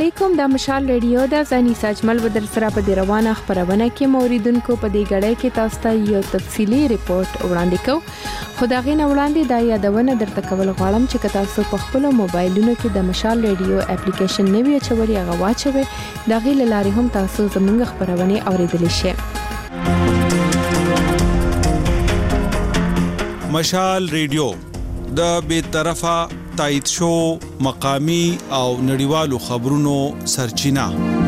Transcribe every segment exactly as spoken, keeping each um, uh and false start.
علیکم. د مشال ریډیو د زنی ساجمل بدر سره په دی روانه خبرونه کې موریدونکو په دی غړې کې تاسو ته یو تفصیلی ریپورت وړاندې کوم. خدای نه وړاندې دا یادونه درته کول غواړم چې تاسو په خپل موبایلونو کې د مشال ریډیو اپلیکیشن نوی چوري هغه واچوي. دا غي لاري هم تاسو زموږ خبرونه اوریدلی شئ. مشال ریډیو د بیطرفه تایید شو مقامی او نړیوالو خبرونو سرچینه.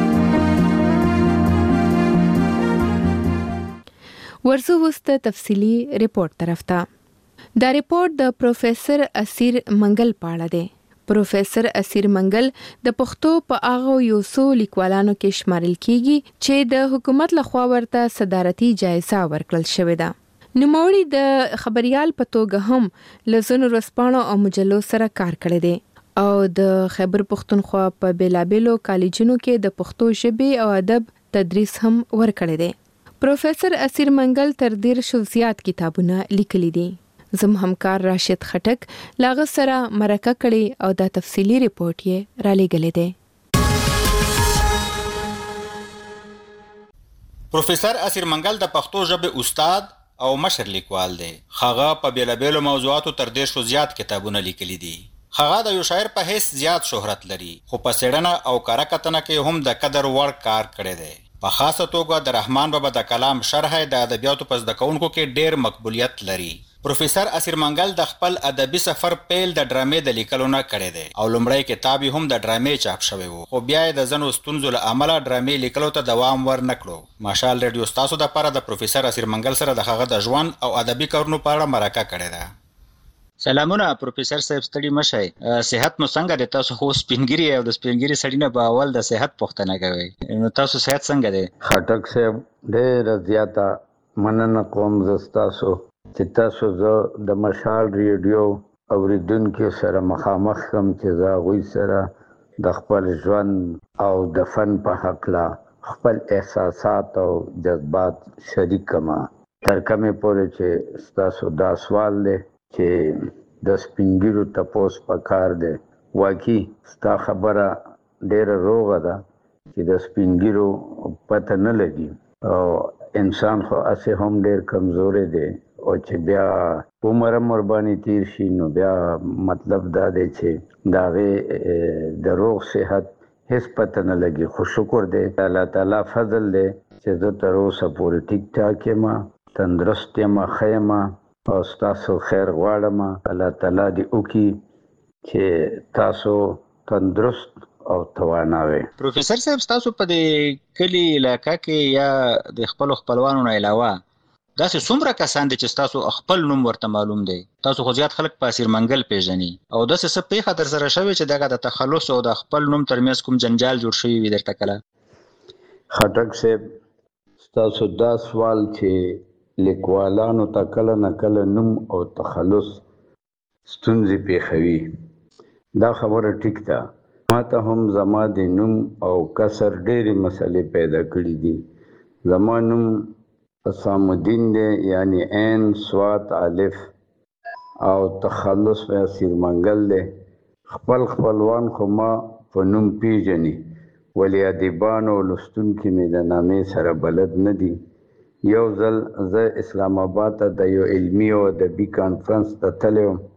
ورزو وست تفصیلی ریپورت طرف ته. دا ریپورت د پروفیسور اسیر منګل پاړه دی. پروفیسور اسیر منګل د پښتو په هغه یو څو لیکوالانو کې شمارل کیږي چې د حکومت لخوا ورته صدارتي جایزه ورکړل شوې ده. نوموړي د خبريال په توګه هم لزونو رسپانو او مجلو سره کار کړی دی او د خیبر پښتونخوا په بیلابلو کالجونو کې د پښتو ژبې او ادب تدریس هم ورکړی دی. پروفیسور اسیر منګل تر ډیر شو زیات کتابونه لیکلي دي. زم همکار راشد خټک لاغه سره مرکه کړي او دا تفصیلی ریپورت یې را لېږلی دی. پروفیسور اسیر منګل د پښتو ژبې استاد او مشر لیکوال دی. خغه په بیلابلو موضوعاتو تر دې شو زیات کتابونه لیکلي دي. خغه د یو شاعر په حیث زیات شهرت لري خو په سړنه او کارکتنه کې هم د قدر وړ کار کړی دی. په خاصه توګه د رحمان بابا د کلام شرح د ادبیاتو په زده کوونکو کې ډیر مقبولیت لري. پروفیسور اسیر منګل د خپل ادبي سفر پیل د ډرامې د لیکلو نه کړی دی او لومړی کتاب هم د ډرامې چاپ شوی وو خو بیا د زنو ستونزو له امله ډرامې لیکلو ته دوام ورنکړو. ماشال ریډیو تاسو د لپاره د پروفیسور اسیر منګل سره د هغه د ژوند او ادبي کارونو په اړه مرکه کړې ده. سلامونه پروفیسور صاحب، ستړي مشئ. صحت مو څنګه دی؟ تاسو خو سپینګری او د سپینګری سړی نه په اول د صحت پوښتنه کوي. نو تاسو صحت څنګه دی؟ خټک صاحب ډېر زیاته مننه کوم زستاسو چې تاسو زه د مشال ریډیو اوریدونکو سره مخامخ کوم چې زه هغوی سره د خپل ژوند او د فن په هکله خپل احساسات او جذبات شریک کړم. تر کومې پورې چې ستاسو دا سوال دی چې د سپینګیرو تپوس پکار دی. واقعي ستا خبره ډېره روغه ده چې د سپینګیرو پته نه لګي او انسان خو هسې هم ډېر کمزوری دی او چې بیا عمر هم ورباندې تیر شي نو بیا مطلب دا دی چې د هغې د روغ صحت هیڅ پته نه لګي. خو شکر دی الله تعالی فضل دی چې زه تر اوسه پورې ټیک ټاک یم، تندرست یم، ښه یم او ستاسو خیر غواړم. الله تعالی دې وکړي چې تاسو تندرست او توانا وي. پروفیسور صاحب تاسو په دې کلي علاقه کې یا د خپل خپلوانو نه علاوه داسې څومره کسان دي چې تاسو خپل نوم ورته معلوم دی؟ تاسو خو زیات خلک په اسیر منګل پیژني او داسې څه پیښه در سره شوې چې دغه د تخلص او د خپل نوم ترمنځ کوم جنجال جوړ شوی وي درته کله؟ خټک صاحب تاسو دا سوال چې لیکوالانو ته کله نه کله نوم او تخلص ستونزې پیښوي دا خبره ټیک ده. ما ته هم زما د نوم او کسر ډېرې مسلې پیدا کړي دي. زما نوم اسام الدین دی یعنی عین صاد الف او تخلص په اسیر منګل دی. خپل خپلوان خو ما په نوم پیژني ولی ادیبان او لوستونکي مې د نامې سره بلد نه دي. یو ځل زه اسلام آباد ته د یو علمي او ادبي کانفرنس ته تللی وم.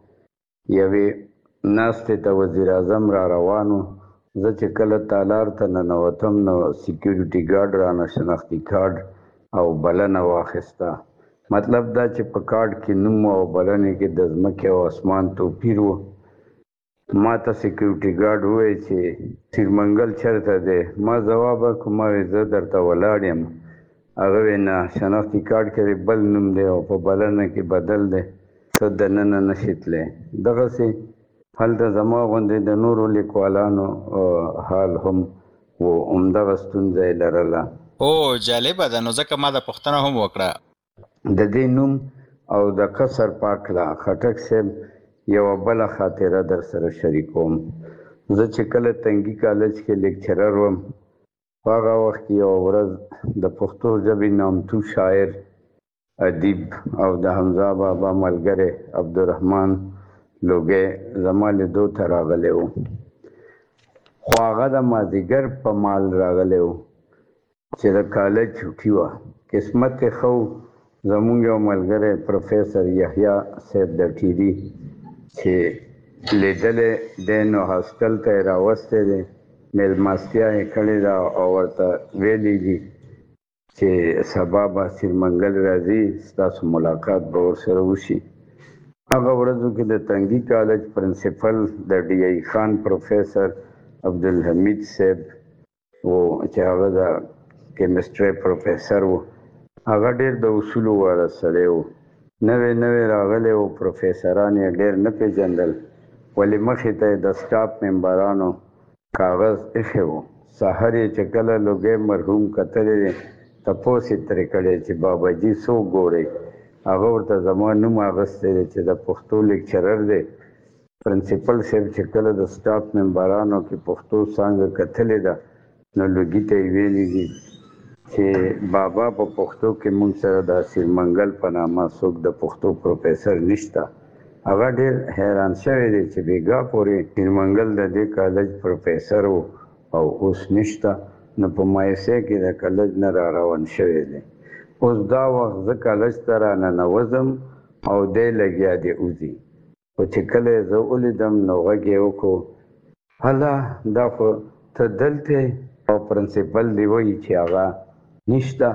یوې ناستې ته وزیر اعظم را روان و. زه چې کله تالار ته ننوتم نو سیکیورټي ګارډ رانه شناختي کارډ او بلنه واخیسته. مطلب دا چې په کارډ کې نوم او بلنې کې د ځمکې او اسمان توپیر و. ما ته سیکیورټي ګارډ وویل چې سیر منګل چېرته دی؟ ما ځواب ورکړو ما ویل زه درته ولاړ یم. هغه ویل نه شناختي کارډ کې بل نوم دی او په بلنه کې بدل دی، ته دننه نشې تللی. دغسې هلته زما غوندې د نورو لیکوالانو حال هم و همدغه ستونزه یې لرله. او جالبه ده. نو ځکه ما د پوښتنه هم وکړه د دې نوم او د کسر پاکله. خټک صاحب یوه بله خاطره در سره شریکوم. زه چې کله تنګي کالج کې لیکچرر وم په هغه وخت کې یوه ورځ د پښتو ژبې نامتو شاعر ادیب او د حمزه بابا ملګری عبدالرحمن لوګی زما لیدو ته راغلی و. خو هغه د مازدیګر په مال راغلی و چې د کالج چوټي وه. قسمت یې ښه و، زمونږ یو ملګری پروفیسر یحیی صاحب د ټیلي چې لیدلی دی نو هاسټل ته یې راوستی دی، میلمستیا یې کړې ده او ورته ویلي دي چې سبا به سیرمنګل راځي، ستاسو ملاقات به ورسره وشي. هغه ورځو کې د تنګي کالج پرنسپل د ډي ای خان پروفیسر عبدالحمید صاحب و چې هغه د کیمسټري پروفیسر و. هغه ډېر د اصولو والا سړی و، نوی نوی راغلی و، پروفیسران یې ډېر نه پیژندل، ولې مخې ته یې د سټاف ممبرانو کاغذ ایښی و. سهار یې چې کله لوګی مرحوم کتلی دی تپوس یې ترې کړی چې باباجي څوک ګورئ؟ هغه ورته زما نوم اخیستی دی چې د پښتو لیکچرر دی. پرنسپل صاحب چې کله د سټاف ممبرانو کې پښتو څانګه کتلې ده نو لوګي ته یې ویلي دي چې بابا په پښتو کې موږ سره د سیرمنګل په نامه څوک د پښتو پروفیسر نشته. هغه ډېر حیران شوی دی چې بېګا پورې سیرمنګل د دې کالج پروفیسر و او اوس نشته، نو په مایوسۍ کې د کالج نه را روان شوی دی. اوس دا وخت زه کالج ته راننوځم او دی لګیا دی وځي، خو چې کله یې زه ولیدم نو غږ یې وکړو، هله دا خو ته دلته؟ او پرنسپل دی وایي چې هغه نشته،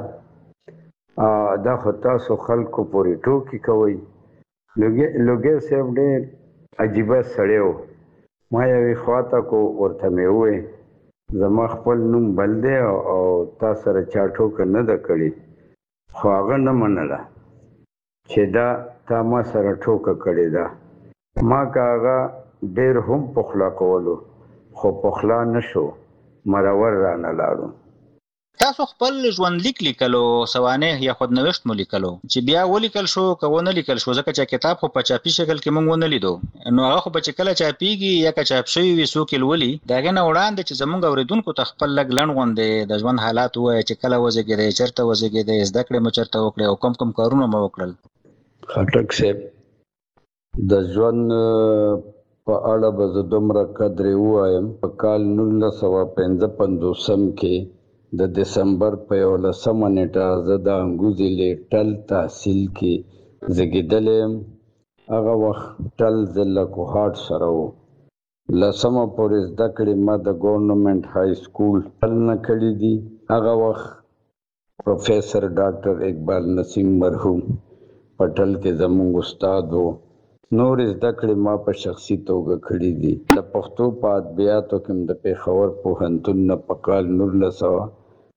دا خو تاسو خلکو پورې ټوکې کوئ. لوګی صاحب ډېر عجیبه سړی و. ما یوې خواته کو، ورته مې وویل زما خپل نوم بل دی او تا سره چا ټوکه نه ده کړې، خو هغه نه منله چې دا تا ما سره ټوکه کړې ده. ما که هغه ډېر هم پخلا کولو خو پخلا نه شو، مرور رانه لاړو. تاسو خپل ژوند لیک لیکلو، سوانح یا خودنوشت مو لیکلو، چې بیا ولیکل شو که ونه لیکل شو؟ ځکه چې کتاب خو په چاپي شکل کې موږ ونه لیدو، نو هغه خو به چې کله چاپیږي یا که چاپ شوي وي څوک یې لولي، د هغې نه وړاندې چې زموږ اورېدونکو ته خپل لږ لنډ غوندې د ژوند حالات ووایه چې کله وزېږېدی، چېرته وزېږېدی، زده کړې مو چېرته وکړې او کوم کوم کارونه مو وکړل؟ خټک صاحب د ژوند په اړه به زه دومره قدرې ووایم. په کال نولس سوه پنځه پنځوسم کې د دسمبر په یولسمه نیټه زه د انګوزلې ټل تحصیل کې زیږېدلی یم. هغه وخت ټل ضلع کوهاټ سره و. لسمه پورې زده کړې ما د ګورنمنټ های سکول ټل نه کړي دي. هغه وخت پروفیسر ډاکټر اقبال نسیم مرحوم په ټل کې زموږ استاد و. نور زده کړې ما په شخصي توګه کړي دي. د پښتو په ادبیاتو کې د پېښور پوهنتون نه په کال نولس سوه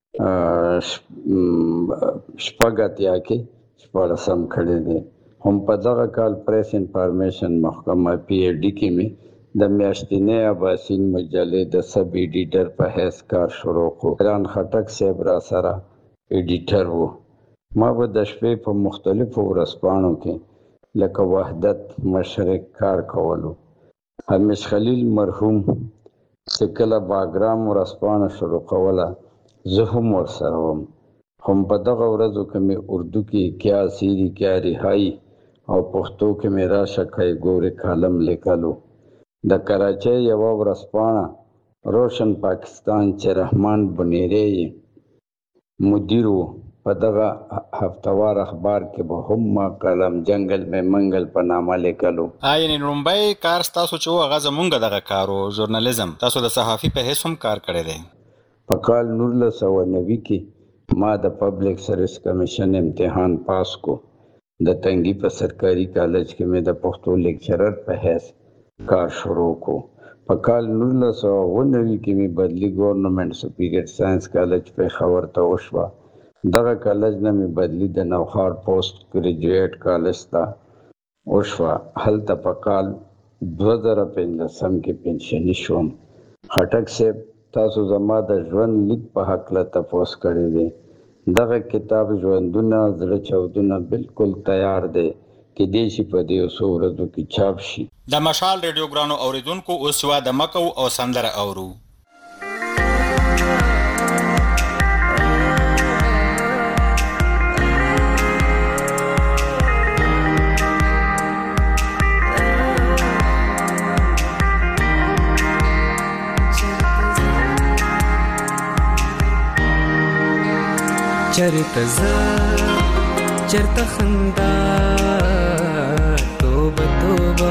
شپږ اتیا کې شپاړسم کړی دی. هم په دغه کال پریس انفارمیشن محکمه پی ای ډي کې مې د میاشتنۍ اباسین مجلې د سب ایډیټر په حیث کار شروع کړو. ایران خټک صاحب را سره ایډیټر و. ما به د شپې په مختلفو ورځپاڼو کې لکه وحدت، مشرق کار کولو. همیش خلیل مرحوم چې کله باګرام ورځپاڼه شروع کوله زه هم ورسره وم. هم په دغه ورځو کې مې اردو کې کیا سیری کیا رهایی او پښتو کې مې راشه کای ګورې کالم لیکلو. د کراچۍ یوه ورځپاڼه روشن پاکستان چې رحمان بنیری مدیر و، په دغه هفتوار اخبار کې به هم ما قلم جنگل میں منگل په نامه لیکلو. یعنې لومړی کار ستاسو چې و هغه زمونږ دغه کار و، ژورنالیزم. تاسو د صحافي په حیث هم کار کړی دی. په کال نولس سوه نوي کې ما د پبلک سروس کمیشن امتحان پاس کو. د تنګي په سرکاري کالج کې مې د پښتو لیکچرر په حیث کار شروع کو. په کال نولس سوه اوه نوي کې مې بدلي ګورنمنټ سپیریئر ساینس کالج پېښور ته وشوه. دغه کالج نه مې بدلي د نوښار پوسټ ګریجویټ کالج ته وشوه. هلته په کال دوه زره پنځلسم کې پنشني شوم. خټک صاحب تاسو زما د ژوند لیک په هکله تپوس کړی دی. دغه کتاب ژوندونه زړه چاودونه بالکل تیار دی کېدای شي په دې څو ورځو کې چاپ شي. د مشال ریډیو ګرانو اوریدونکو اوس واده مه کوو او سندره اورو. چرته زه چرته خندا توبه توبه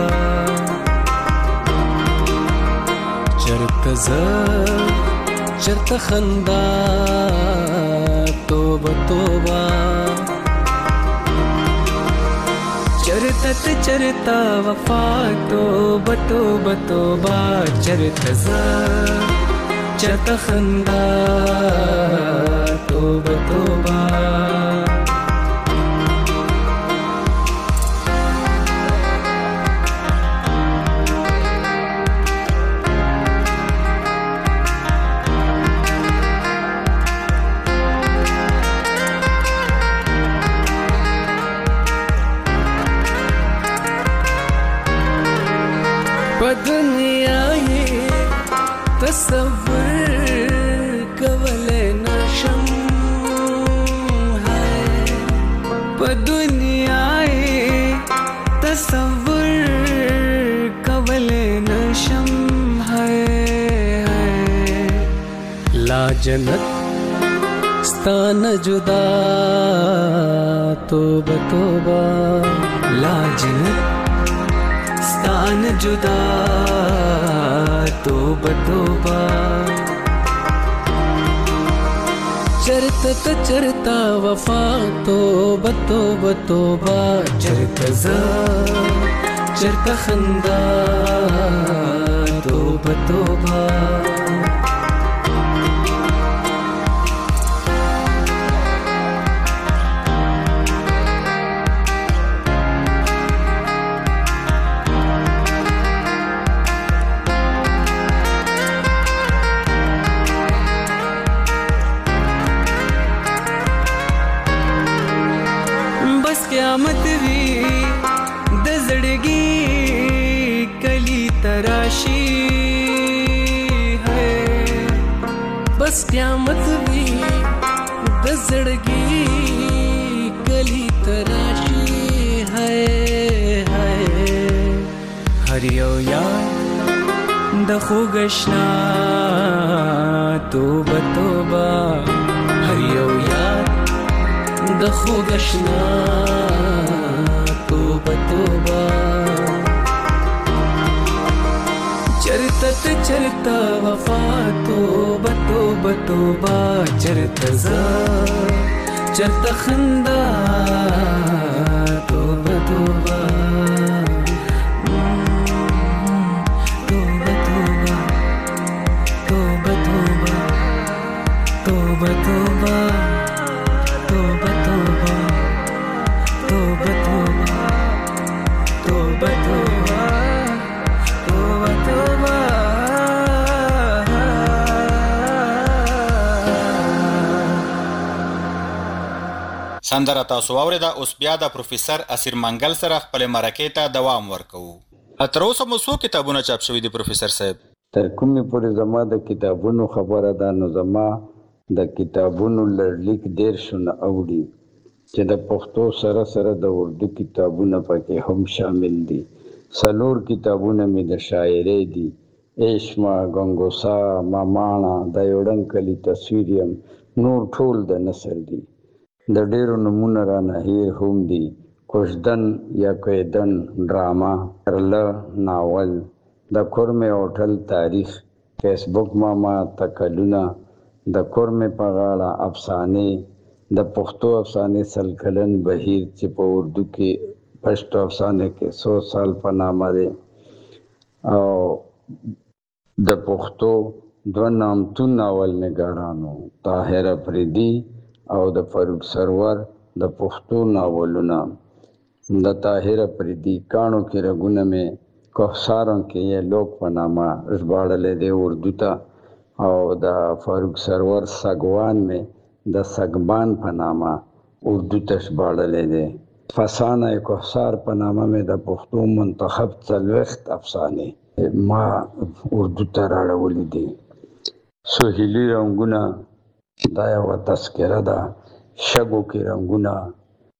چرته زه چرته خندا توبه توبه چرته ته چرته وفا توبه توبه توبه چرته زه چرته خندا توبه توبه په دنیا یې تصور کولی نشم په دنیا یې تصور کولی نشم لا جنت ستانه جدا توبه توبه لا جنت ستان جدا توبه توبه چرته ته چرته وفا توبه توبه توبه چرته زه چرته خندا توبه توبه قیامت وی د زړګي کلی تراشی ہے بس قیامت وی د زړګي کلی تراشی ہے هر یو یاد د خوګشنا توبه توبه هر یو یاد د خوګشنا توبه توبه چرته ته چرته وفا توبه توبه توبه چرته زه چرته خندا توبه توبه توبه توبه توبه توبه توبه توبه توبه توبه توبه توبه توبه توبه توبه توبه سندره تاسو واورېده. اوس بیا د پروفیسر اسیر منګل سره خپل مرکې ته دوام ورکوو. تر اوسه مو څو کتابونه چاپ شوي دي پروفیسر صاحب؟ تر کومې پورې زما د کتابونو خبره ده نو زما د کتابونو لړلیک دیرشونه اوړي چې د پښتو سره سره د اردو کتابونه پکې هم شامل دي. څلور کتابونه مې د شاعرۍ دي، ایشما، ګنګوسا، ماماڼه، د یوډنګ کلي تصویر یم، نور ټول د نثر دي. د ډېرو نومونه رانه هیر هم دي، کوژدن یا کویدن ډراما، ترله ناول، د کورمې هوټل تاریخ، فیسبوک ماما تکلونه، د کورمې په غاړه افسانې، د پښتو افسانې سل کلن بهیر چې په اردو کې پښتو افسانې کې سو سال په نامه دی، او د پښتو دوه نامتون ناول نګارانو طاهر افریدي او د فاروق سرور د پښتو ناولونه. د طاهر افریدي کاڼو کې رګونه مې کوهساروں کې یې لوک په نامه ژباړلی دی اردو ته، او د فاروق سرور سګوان مې د سګبان په نامه اردو ته ژباړلی دی. فسانه کوهسار په نامه مې د پښتو منتخب څلوېښت افسانې ما اردو ته راړولي دي. سهیلي رنګونه دا یوه تذکره ده، شګو کې رنګونه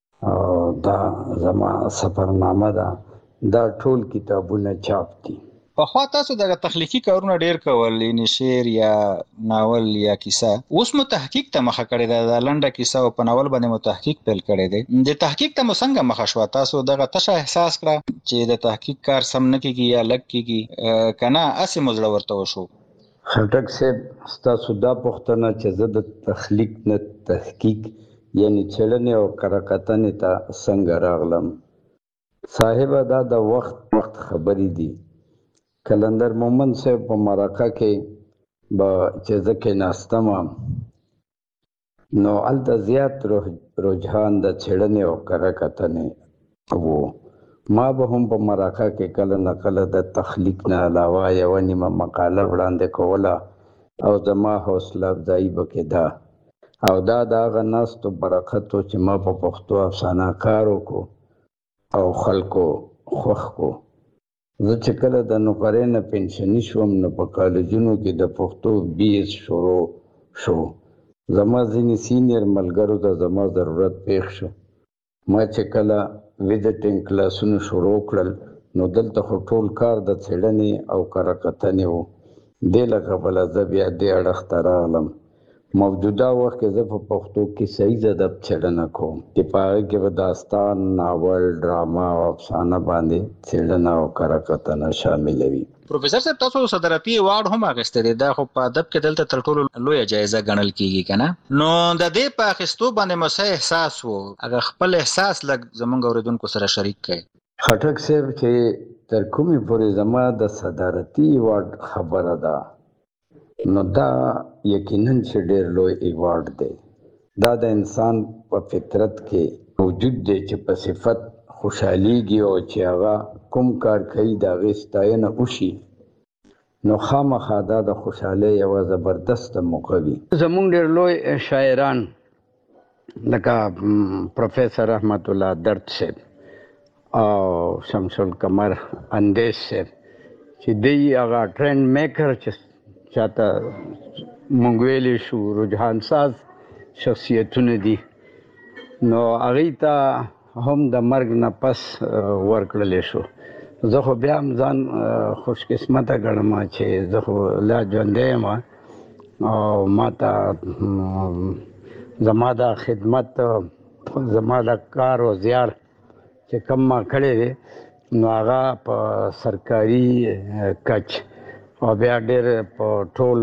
او دا زما سفرنامه ده. دا ټول کتابونه چاپ دي. په خوا تاسو د تخلیقي کارونه ډیر کول، یعنی شعر یا ناول یا کیسه. اوس مو تحقیق ته مخه کړی ده، د لنډه کیسه او په ناول باندې مو تحقیق پیل کړی دی. د تحقیق ته مو څنګه مخه شوه؟ تاسو دغه تشه احساس کړه چې د تحقیق کار سم نه کیږي یا لږ کیږي کنه اسې مو زړه ورته وشو؟ خټک صاحب ستاسو دا پوښتنه چې زه د تخلیق نه تحقیق یعنی څېړنې او کره-کتنې ته څنګه راغلم، صاحبه دا د وخت وخت خبرې دي. کلندر مومن صاحب په مرکه کې به چې زه کېناستم نو هلته زیات رجحان د څېړنې او کره-کتنې و. ما به هم په مرکه کې کله نه کله د تخلیق نه علاوه یوه نیمه مقاله وړاندې کوله او زما حوصله افزایي به کېده او دا د هغه ناستو برکت و چې ما په پښتو افسانه کار وکړو او خلکو خوښ کو. زه چې کله د نوکرۍ نه پنشني شوم نو په کالجونو کې د پښتو بي ایس شروع شو. زما ځینې سینیر ملګرو ته زما ضرورت پیښ شو. ما چې کله ویزټینګ کلاسونه شروع کړل نو دلته خو ټول کار د څېړنې او کره-کتنې و. دې له کبله زه بیا دې اړخ ته راغلم. موجوده وخت کې زه په پښتو کې صحیح ادب څېړنه کوم چې په هغې کې به داستان، ناول، ډرامه او افسانه باندې څېړنه او کره-کتنه شامله وي. پروفیسر صاحب تاسو صدراتي ایوارډ هم اخیستی دی، دا خو په ادب کې دلته تر ټولو لویه جایزه ګڼل کیږي که نه؟ نو د دې په اخیستو باندې مو څه احساس و؟ هغه خپل احساس لږ زموږ اورېدونکو سره شریک کړئ. خټک صاحب چې تر کومې پورې زما د صدارتي ایوارډ خبره ده نو دا یقینا چې ډېر لوی ایوارډ دی. دا د انسان په فطرت کې موجود دی چې په صفت خوشحالیږي او چې هغه کوم کار کوي د هغې ستاینه وشي نو خامخا دا د خوشحالۍ یوه زبردسته موقع وي. زموږ ډېر لوی شاعران لکه پروفیسر رحمت الله درد صاحب او شمس القمر اندیش صاحب چې دی هغه ټرینډ میکر چې چاته مونږ ویلی شو رجحان ساز شخصیتونه دي نو هغې ته هم د مرګ نه پس ورکړلی شو. زه خو بیا هم ځان خوش قسمته ګڼم چې زه خو لا ژوندی یم او ما ته زما دا خدمت زما دا کار او زیار چې کم ما کړی دی نو هغه په سرکاري کچ او بیا ډېر په ټول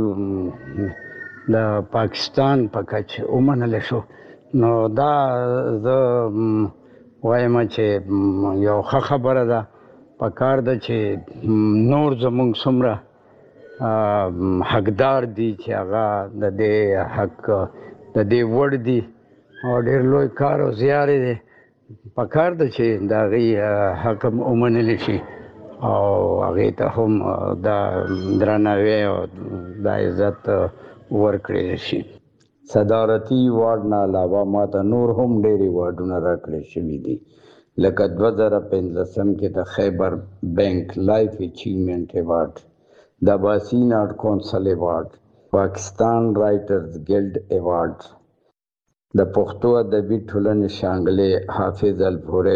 د پاکستان په کچ ومنلی شو. نو دا زه وایم چې یو ښه خبره ده. پکار ده چې نور زموږ څومره حقدار دي چې هغه د دې حق د دې وړ دي او ډېر لوی کار او زیار دی. پکار ده چې د هغې حق هم ومنلی شي او هغې ته هم دا درناوی او دا عزت ورکړی شي. صدارتي ایوارډ نه علاوه ما ته نور هم ډېر ایوارډونه راکړی شوي دي لکه دوه زره پنځلسم کې د خیبر بینک لایف اچیومنټ ایوارډ، د باسین آرټ کونسل ایوارډ، پاکستان رائټرز ګلډ ایوارډ، د پښتو ادبي ټولنې شانګلې حافظ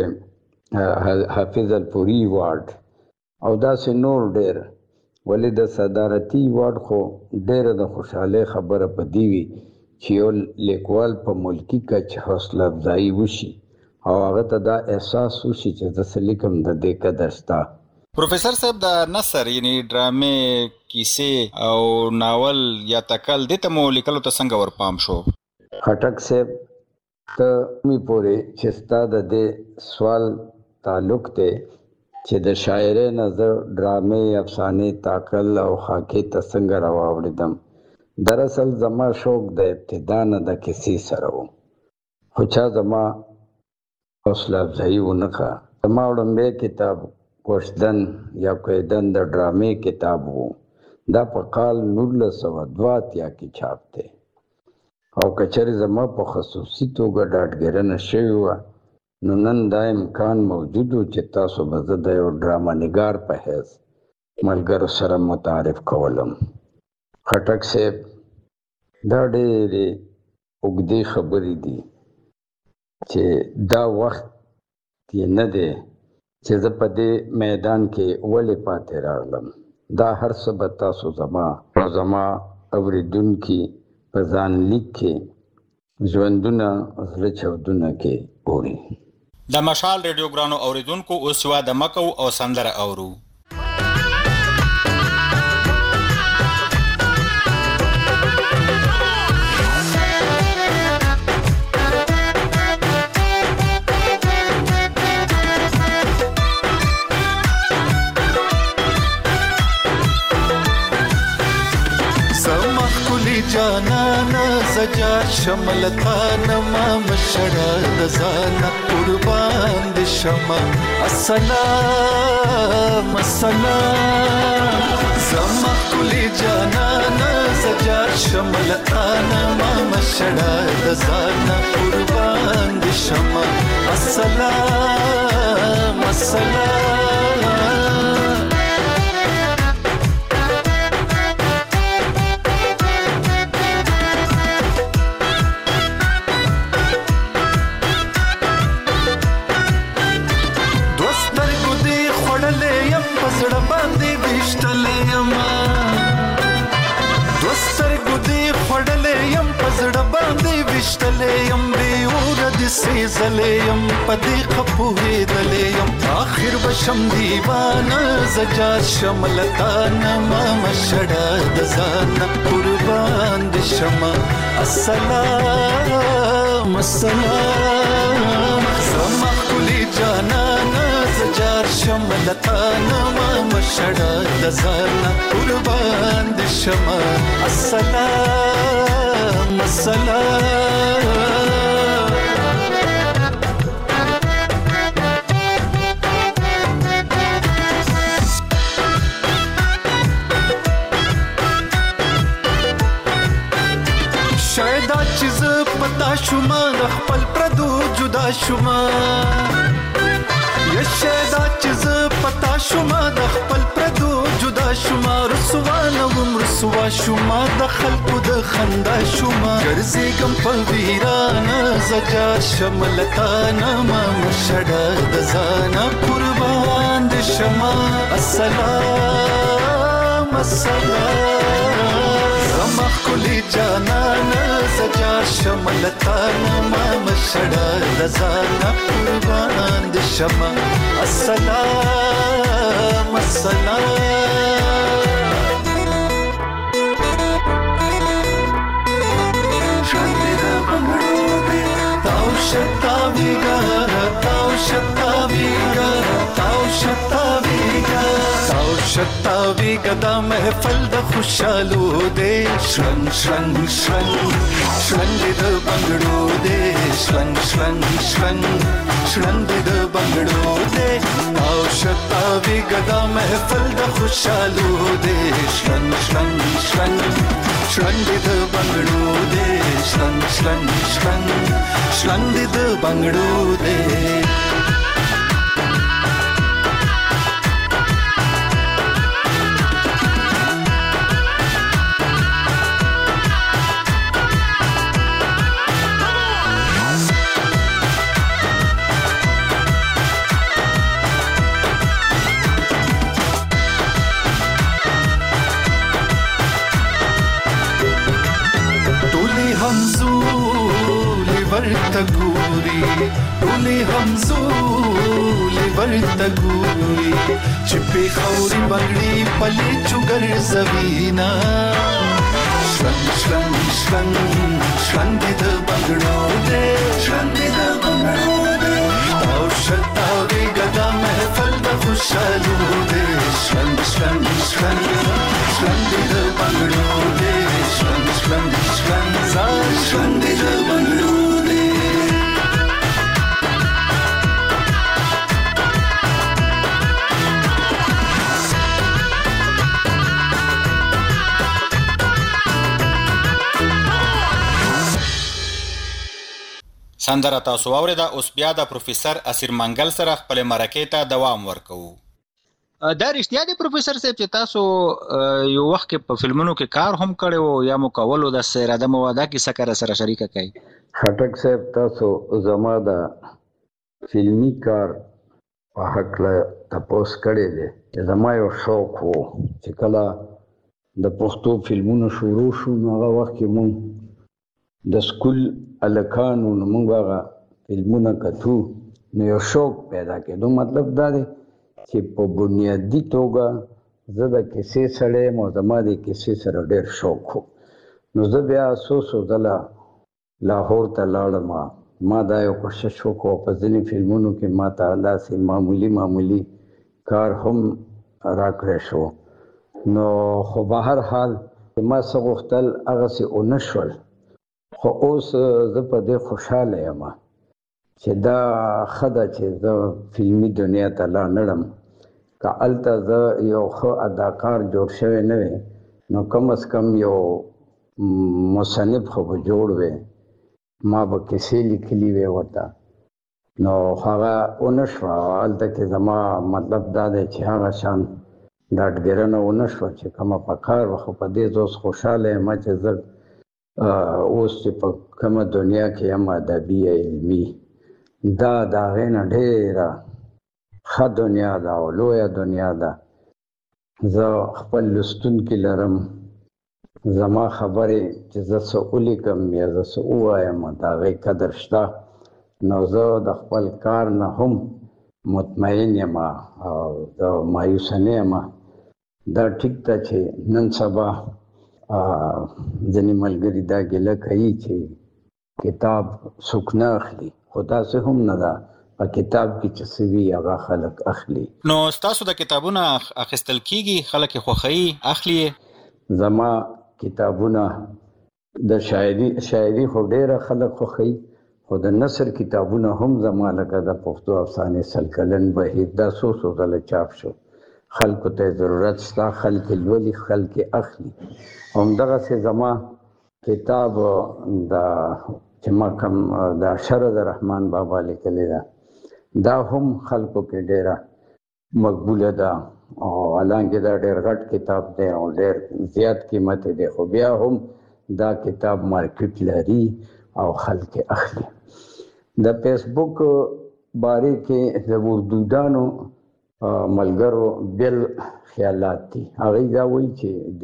الپوري حافظ الپوري ایوارډ او داسې نور ډېر. ولې د صدارتي ایوارډ خو ډېره د خوشحالۍ خبره په دې وي چې یو لیکوال په ملکي کچ حوصله افزایي وشي او هغه ته دا احساس وشي چې زه څه لیکم د دې قدر شته. پروفیسر صاحب د نثر یعنی ډرامې، کیسې او ناول یا تکل دې ته مو لیکلو ته څنګه ورپام شو؟ خټک صاحب ته مې پورې چې ستا د دې سوال تعلق دی چې د شاعرۍ نه زه ډرامې، افسانې، تاکل او خاکې ته څنګه راواوړېدم. دراصل زما شوق د ابتدا نه د کیسې سره و خو چا زما حوصله افزایي ونه کړه. زما وړومبی کتاب کوشدن یا کویدن د ډرامې کتاب و. دا په کال نولس سوه دوه اتیا کې چاپ دی او که چېرې زما په خصوصي توګه ډاډګیرنه شوې وه نو نن دا امکان موجود و چې تاسو به زه د یو ډرامه نګار په حیث ملګرو سره متعارف کولم. خټک صاحب دا ډېرې اوږدې خبرې دي چې دا وخت یې نه دی چې زه په دې میدان کې ولې پاتې راغلم. دا هر څه به تاسو زما او زما اورېدونکي په ځان لیک کې ژوندونه زړه چاودونه کې اوري. د مشال ریډیو ګرانو اوریدونکو اوس یوه د مکو او سندره اورو. جانانا زجار شملتانا ما مشڑا دزانا قربان دی شما السلام السلام زما کلی جانانا زجار شملتانا ما مشڑا دزانا قربان دی شما السلام السلام وشتلیم بیور د سیزلیم پدې خپوهېدلیم آخر بشم دیوانه زجار شملتانه ما مشړه د ځان قربان د شمه السلام السلام زما کلی جانانه زجار شملتانه ما مشړه د ځان قربان د شمه السلام السلام شاید چیز پتا شما د خپل پردو جدا شما یا شاید چیز پتا شما د خپل پردو جدا شما رسوا نوم رسوا شما د خلقو د خندا شما ګرځېږم په ویرانه زجار شملتانه ما مشړه د ځانه قربان د شما السلام السلام زما کلی جانانه زجار شملتانه ما مشړه د ځانه قربان د شما السلام السلام شتاویگا تاو شتاویگا تاو شتاویگا تاو شتاویگا دا محفل دا خوشالو دے شرنگ شرنگ شرنگ شرنگ دا بنگڑو دے شرنگ شرنگ شرنگ شرنگ دا بنگڑو دے تاو شتاویگا دا محفل دا خوشالو دے شرنگ شرنگ شرنگ شرنگ دا بنگڑو دے شرنگ شرنگ شرنگ شرنگ دا بنگڑو دے ورته ګوري ټولې همزولې ورته ګوري چې په خوري بنګړي پلي چوګر زوینا شرنګ شرنګ شرنګ شرنګ د بنګړو دې شرنګ د بنګړو دې او شتاوي ګدا محفل د خوشالو دې شرنګ شرنګ شرنګ شرنګ د بنګړو دې شرنګ شرنګ شرنګ شرنګ د بنګړو سندره تاسو واورېده. اوس بیا د پروفیسر اسیر منګل سره خپل مرکې ته دوام ورکوو. دا رښتیا دی پروفیسر صاحب چې تاسو یو وخت کې په فلمونو کې کار هم کړی وو یا مو کولو د اراده مو دا کیسه کار سره شریکه کړئ؟ خټک صاحب تاسو زما د فلمي کار په هکله تپوس کړی دی چې زما یو شوق و چې کله د پښتو فلمونه شروع شو نو هغه وخت کې مونږ د سکول هلکانو نو مونږ هغه فلمونه کتو نو یو شوق پیدا کېدو. مطلب دا دی چې په بنیادي توګه زه د کیسې سړی یم او زما د کیسې سره ډېر شوق و. نو زه بیا څو څو ځله لاهور ته لاړم. ما دا یو کوشش وکړو په ځینې فلمونو کې ما ته داسې معمولي معمولي کار هم راکړی شو. نو خو به هر حال ما څه غوښتل هغسې ونه شول. خو اوس زه په دې خوشحاله یم چې دا ښه ده چې زه فلمي دنیا ته لا نړم. که هلته زه یو ښه اداکار جوړ شوی نه وی نو کم از کم یو مصنف خو به جوړ وی، ما به کیسې لیکلي وی ورته. نو هغه ونه شوه. هلته کې زما مطلب دا دی چې هغه شان ډاډګیرنه ونه شوه چې کومه پکار وه. خو په دې زه اوس خوشحاله یم چې زه اوس چې په کومه دنیا کې یم ادبي یا علمي، دا د هغې نه ډېره ښه دنیا ده او لویه دنیا ده. زه خپل لوستونکي لرم، زما خبرې چې زه څه ولیکم یا زه څه ووایم د هغې قدر شته. نو زه د خپل کار نه هم مطمئن یم او زه مایوسه نه یم. دا ټیک ده چې نن سبا ځینې ملګري دا ګیله کوي چې کتاب څوک نه اخلي، خو داسې هم نه ده. په کتاب کې چې څه وي هغه خلک اخلي. نو ستاسو د کتابونه اخیستل کیږي؟ خلک یې خوښوي، اخلي یې؟ زما کتابونه د شاعري شاعري خو ډېره خلک خوښوي، خو د نثر کتابونه هم زما لکه د پښتو افسانې سل کلن بهیر دا څو څو ځله چاپ شو. خلکو ته ضرورت شته، خلک یې لولي، خلک یې اخلي. همدغسې زما کتاب د چې ما کوم د اشعار د رحمان بابا لیکلې ده دا هم خلکو کې ډېره مقبوله ده او حالانکې دا ډېر غټ کتاب دی او ډېر زیات قیمت دی، خو بیا هم دا کتاب مارکیټ لري او خلک یې اخلي. د فیسبوک باره کې د اردودانو ملګرو بیل خیالات دي. هغوی دا وایي چې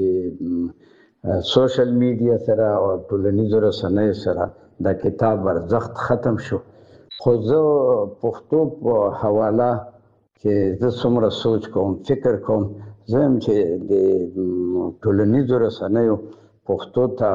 د سوشل میډیا سره او ټولنیزو رسنیو سره دا کتاب ارزښت ختم شو. خو زه پښتو په حواله چې زه څومره سوچ کوم، فکر کوم، زه یم چې د ټولنیزو رسنیو پښتو ته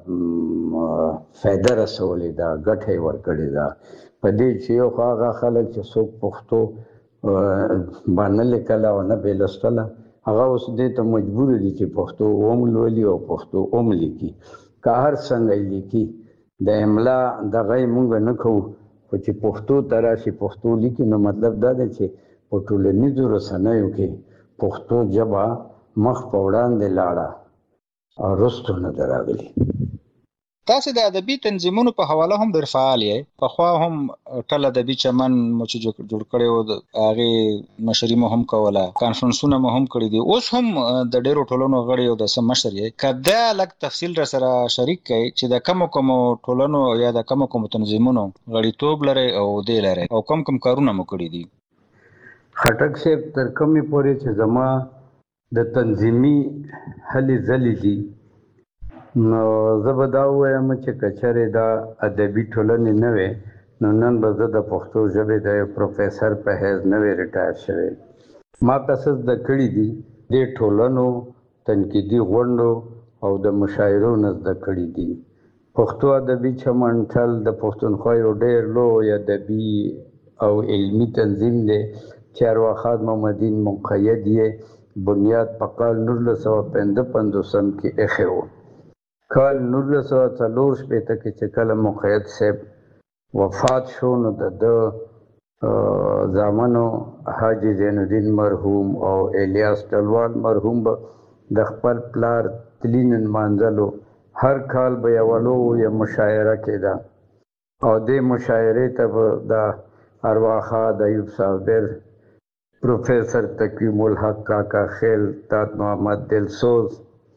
فایده رسولې ده، ګټه یې ورکړې ده. په دې چې یو خو هغه خلک چې څوک پښتو به نه لیکله او نه به یې لوستله، هغه اوس دې ته مجبور دي چې پښتو هم لولي او پښتو هم لیکي. که هر څنګه یې لیکي د املا دغه یې مونږ نه کوو، خو چې پښتو ته راشي پښتو لیکي، نو مطلب دا دی چې په ټولنیزو رسنیو کې پښتو ژبه مخ په وړاندې لاړه او رستو نه ده راغلي. تاسې د ادبي تنظیمونو په حواله هم ډېر فعال یې. پخوا هم ټل ادبي چمن مو چې جوړ کړی و، د هغې مشري مو هم کوله، کانفرنسونه مو هم کړي دي. اوس هم د ډېرو ټولنو غړي او د څه مشر یې. که دا لږ تفصیل را سره شریک کړئ چې د کومو کومو ټولنو یا د کومو کومو تنظیمونو غړیتوب لرئ او دې لرئ او کوم کوم کارونه مو کړي دي؟ خټک صاحب تر کومې پورې چې زما د تنظیمي هلې ځلې دي، نو زه به دا ووایم چې که چېرې دا ادبي ټولنې نه وې نو نن به زه د پښتو ژبې د یو پروفیسر په حیث نه وې ریټایر شوی. ما که څه زده کړي دي دې ټولنو، تنقیدي غونډو او د مشاعرو نه زده کړي دي. پښتو ادبي چمن ټل د پښتونخوا یو ډېر لوی ادبي او علمي تنظیم دی چې ارواښاد محمدین مقید یې بنیاد په کال نولس سوه پنځه پنځوسم کې ایښی و. کال نولس سوه څلور شپېته کې چې کله مقید صاحب وفات شو نو د ده زامنو حاجي زین الدین مرحوم او الیاس ټلوال مرحوم به د خپل پلار تلین نمانځلو هر کال به یوه لویه مشاعره کېده او دې مشاعرې ته به د ارواښاد ایوب صابر، پروفیسر تقویم الحق کاکا خیل، تات محمد دلسوز،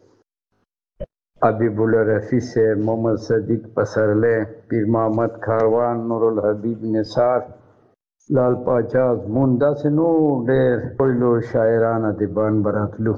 حبیب الله رفیع صاحب، محمد صدیق پسرلی، پیر محمد کاروان، نور الحبیب نثار لال پاچا مون داسې نو ډېر پویلو شاعران ادیبان براتلو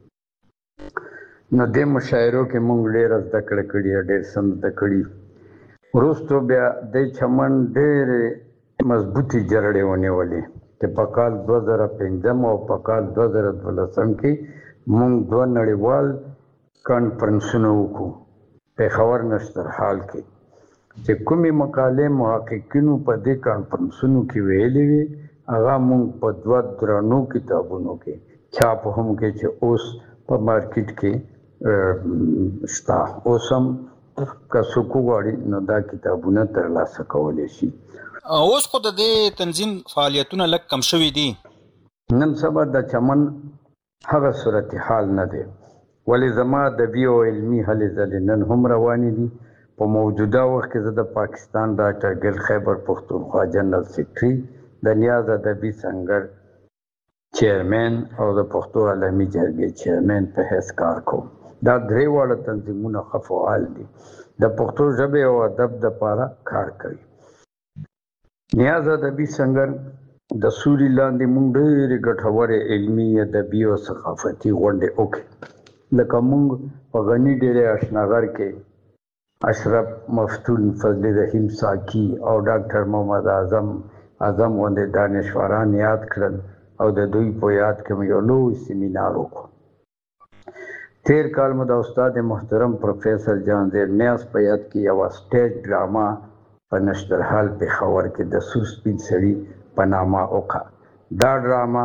نو دې مشاعرو کې مونږ ډېر زده کړه کړې ډېر سم زده کړي وروستو بیا د چمن ډېرې مضبوطې جرړې ونیولې چې په کال دوه زره پنځم او په کال دوه زره دولسم کې مونږ دوه نړیوال کانفرنسونه وکړو پېښور نشترحال کې چې کومې مقالې محققینو په دې کانفرنسونو کې ویلې وي هغه مونږ په دوه درنو کتابونو کې چاپ هم کې چې اوس په مارکیټ کې شته اوس هم که څوک وغواړي نو دا کتابونه ترلاسه کولی شي. اوس خو د دې تنظیم فعالیتونه لږ کم شوي دي. نن سبا د چمن هغه صورتحال نه دی ولې زما ادبي او علمي هلې ځلې نن هم روانې دي. په موجوده وخت کې زه د پاکستان ډاکټر ګل خیبر پښتونخوا جنرال سیکرټري د نیاز ادبي سنګر چیرمن او د پښتو عالمي جرګې چیرمن په حیث کار کوم. دا درې واړه تنظیمونه ښه فعال دي د پښتو ژبې او ادب دپاره کار کوي. نیاز ادبي سنګر د سوري لاندې مونږ ډېرې ګټورې علمي ادبي او ثقافتي غونډې وکړې لکه مونږ په غني ډېرې اشناغر کې اشرف مفتون فضل رحیم ساکی او ډاکټر محمد اعظم اعظم غوندې دانشوران یاد کړل او د دوی په یاد کې مو یو لوی سیمینار وکړو. تیر کال مو د استاد محترم پروفیسر جهانزیب نیاز په یاد کې یوه سټیج ډراما په نشترحال پېښور کې د سور سپین سړي په نامه وکړه. دا ډراما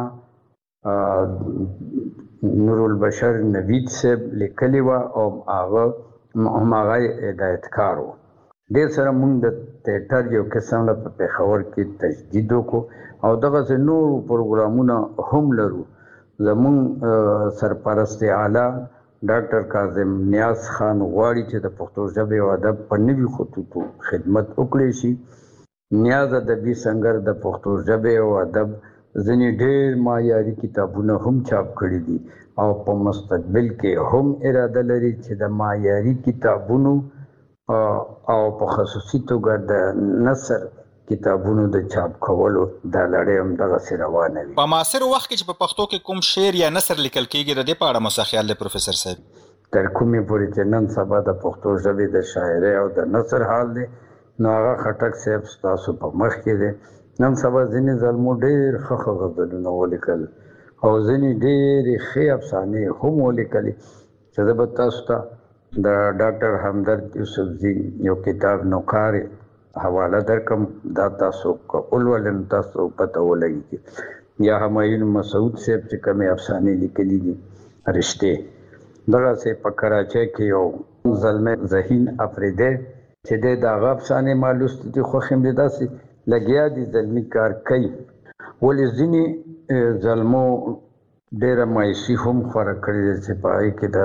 نورالبشر نوید صاحب لیکلې وه او هغه هماغه هدایتکار و. دې سره موږ د تیټر یو قسم له په پېښور کې تجدید وکړو او دغسې نور پروګرامونه هم لرو. زموږ سرپرست اعلی ډاکټر کاظم نیاز خان غواړي چې د پښتو ژبې او ادب په نوي خطوطو خدمت وکړي شي. نیاز ادبي سنګر د پښتو ژبې او ادب ځینې ډېر معیاري کتابونه هم چاپ کړي دي او په مستقبل کې هم اراده لري چې د معیاري کتابونو او په خصوصي توګه د نثر کتابونو د چاپ کولو دا لړۍ همدغسې روانه وي. په معاصر وخت کې چې په پښتو کې کوم شعر یا نثر لیکل کېږي د دې په اړه مو څه خیال دی پروفیسر صاحب؟ تر کومې پورې چې نن سبا د پښتو ژبې د شاعرۍ او د نثر حال دی نو هغه خټک صاحب ستاسو په مخ کې دی. نن سبا ځینې ظلمو ډېر ښه ښه غزلونه ولیکل او ځینې ډېرې ښې افسانې هم ولیکلې چې زه به تاسو ته د ډاکټر همدرد یوسفزي یو کتاب نوکار حواله درکم. دا تاسو که ولولئ نو تاسو پته ولګي. یا همایون مسعود صاحب چې کومې افسانې لیکلي دي رشتې. دغسې په کراچۍ کې یو زلمی ذهین افریدی چې دی د هغه افسانې ما لوستې دي خوښ یم دی داسې لګیا دي زلمي کار کوي ولې ځینې زلمو ډېره مایوسي هم خوره کړې ده چې په هغې کې د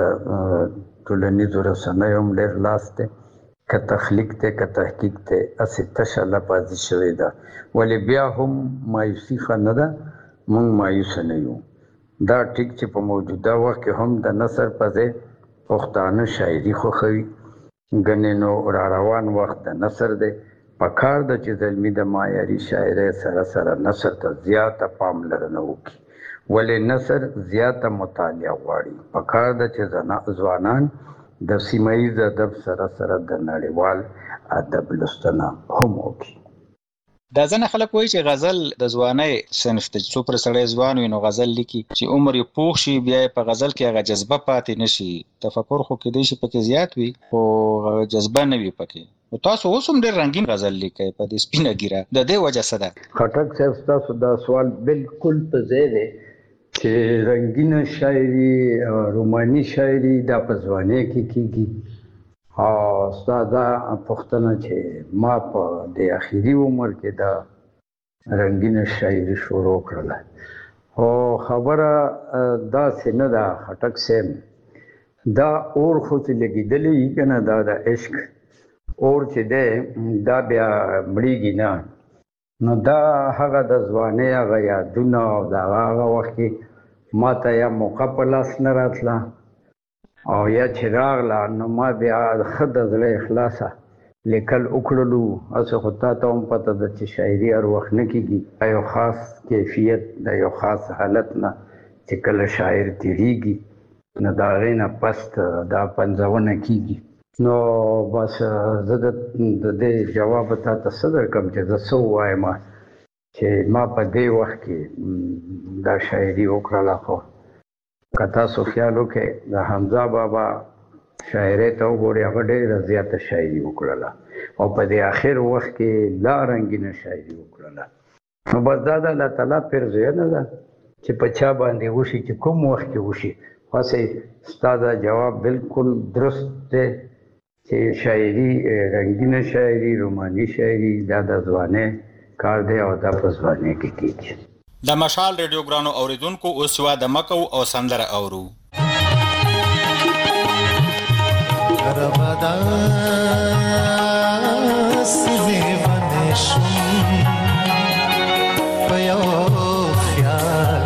ټولنیزو رسنیو هم ډېر لاس دی که تخلیق دی که تحقیق دی هسې تشه لپازي شوې ده ولې بیا هم مایوسي ښه نه ده موږ مایوسه نه یو. دا ټیک چې په موجوده وخت کې هم د نثر په ځای پښتانه شاعري خوښوي ګنې نو را روان وخت د نثر دی. پکار ده چې زلمي د معیاري شاعرۍ سره سره نثر ته زیاته پاملرنه وکړي ولې نثر زیاته مطالعه غواړي. پکار ده چې ځوانان د سیمه ییز ادب سره سره د نړیوال ادب لوستنه هم وکړي. دا ځنه خلک وایي چې غزل د ځوانۍ صنف ته څو پر سړی ځوان وي نو غزل لیکي چې عمر یې پوخ شي بیا یې په غزل کې هغه جذبه پاتې نه شي. تفکر خو کېدای شي پکې زیات وي خو جذبه نه وي پکې. تاسو اوس هم ډېر رنګین غزل لیکئ په دې سپینه ګیره د دې وجه څه ده؟ خټک صاحب ستاسو دا سوال بالکل په ځای دی چې رنګینه شاعري روماني شاعري دا په ځوانۍ کې کېږي. او ستا دا پوښتنه چې ما په د اخري عمر کې دا رنګینه شاعري شروع کړله خو خبره داسې نه ده خټک صاحب. دا اور خو چې لګېدلی وي که نه دا د عشق اور چې دی دا بیا مړېږي نه. نو دا هغه د ځوانۍ هغه یادونه او د هغه وخت کې ما ته یا موقع په لاس نه راتله او یا چې راغله نو ما بیا ښه د زړه اخلاصه لیکل وکړلو اسه خو تا ته هم پته ده چې شاعري هر وخت نه کېږي یو خاص کیفیت د یو خاص حالت نه چې کله شاعر تېرېږي نو د هغې نه پس دا پنځونه کېږي. نو بس زه د دې جواب تا ته څه درکړم چې زه څه ووایم چې ما په دې وخت کې دا شاعري وکړله. خو که تاسو خیال وکړئ د حمزه بابا شاعرۍ ته وګورئ هغه ډېره زیاته شاعري وکړله او په دې آخر وخت کې لا رنګینه شاعري وکړله. نو بس دا د الله تعالی پیرزوینه ده چې په چا باندې وشي چې کوم وخت کې وشي. خاصې ستا دا جواب بالکل درست دی چې شاعري رنګینه شاعري روماني شاعري دا د ځوانۍ کار دی او دا په ځوانۍ کې کېږي. د مشال ریډیو ګرانو اوریدونکو اوس یوه دمه کوو او سندره اورو. ربدا سلیوان شم په یو خیال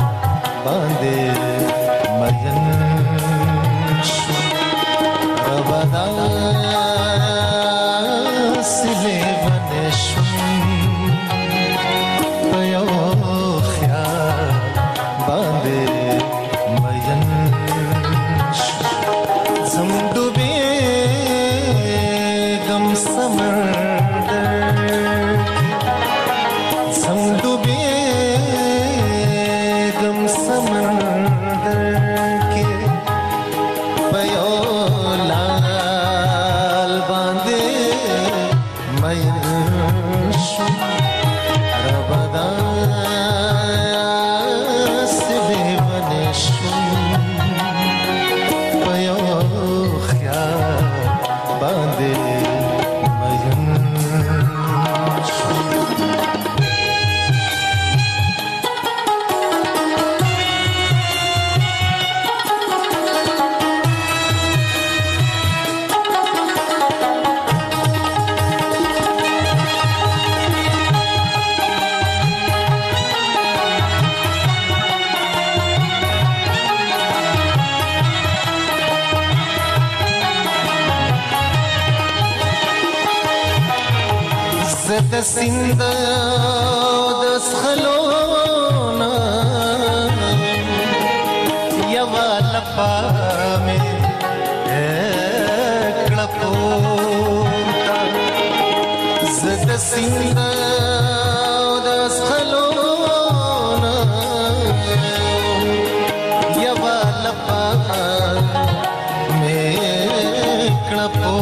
باندې مین شم. ربدا سلیوان شم په یو خیال باندې مین شم. زم د سیند د سخلونا یوا لپا مې کړپو زد سیند د سخلونا یوا لپا مې کړپو